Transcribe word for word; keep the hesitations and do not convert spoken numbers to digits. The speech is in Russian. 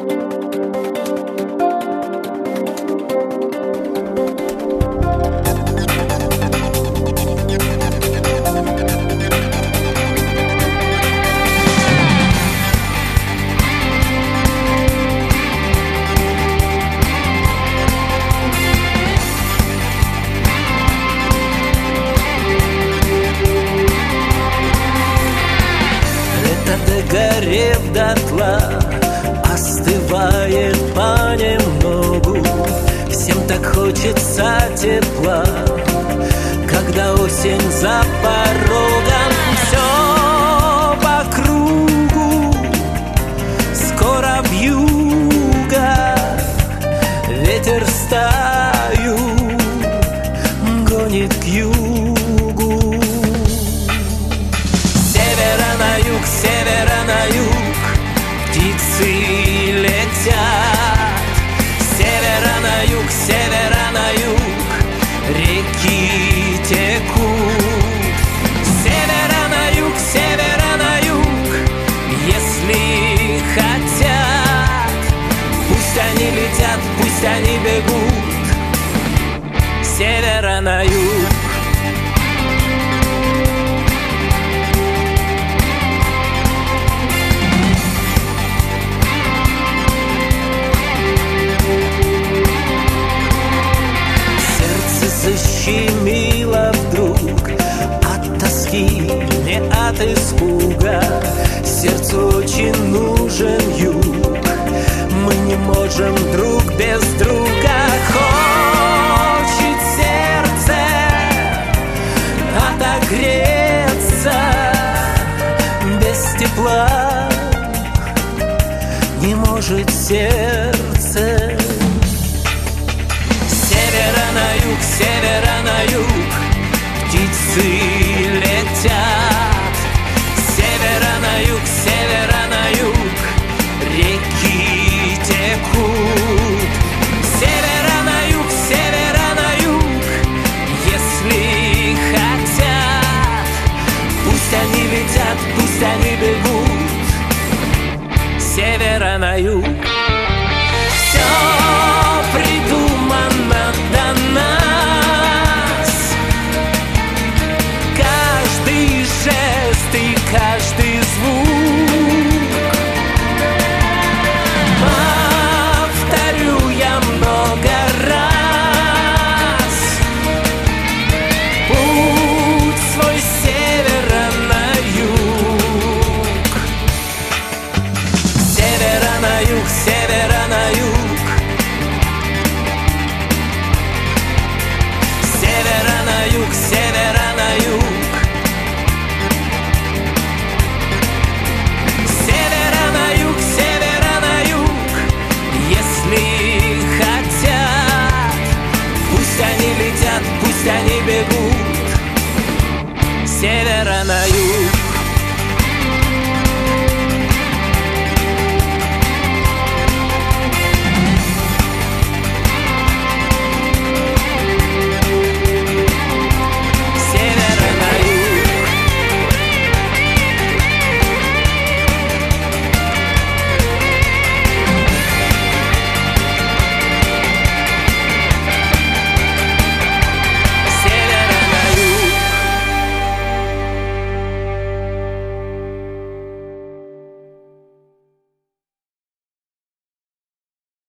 Догорев дотла, остывает понемногу. Всем так хочется тепла, когда осень за порогом. Все по кругу, скоро вьюга, ветер стаю гонит к югу. С севера на юг, с севера на юг птицы летят. С севера на юг, с севера на юг реки текут. С севера на юг, с севера на юг, если хотят, пусть они летят, пусть они бегут. С севера на юг. Защемило вдруг от тоски, не от испуга. Сердцу очень нужен юг, мы не можем друг без друга. Хочет сердце отогреться, без тепла не может сердце. С севера на юг, с севера на юг птицы летят. С севера на юг, с севера на юг реки текут. С севера на юг, с севера на юг, если хотят, пусть они летят, пусть они бегут. С севера на юг.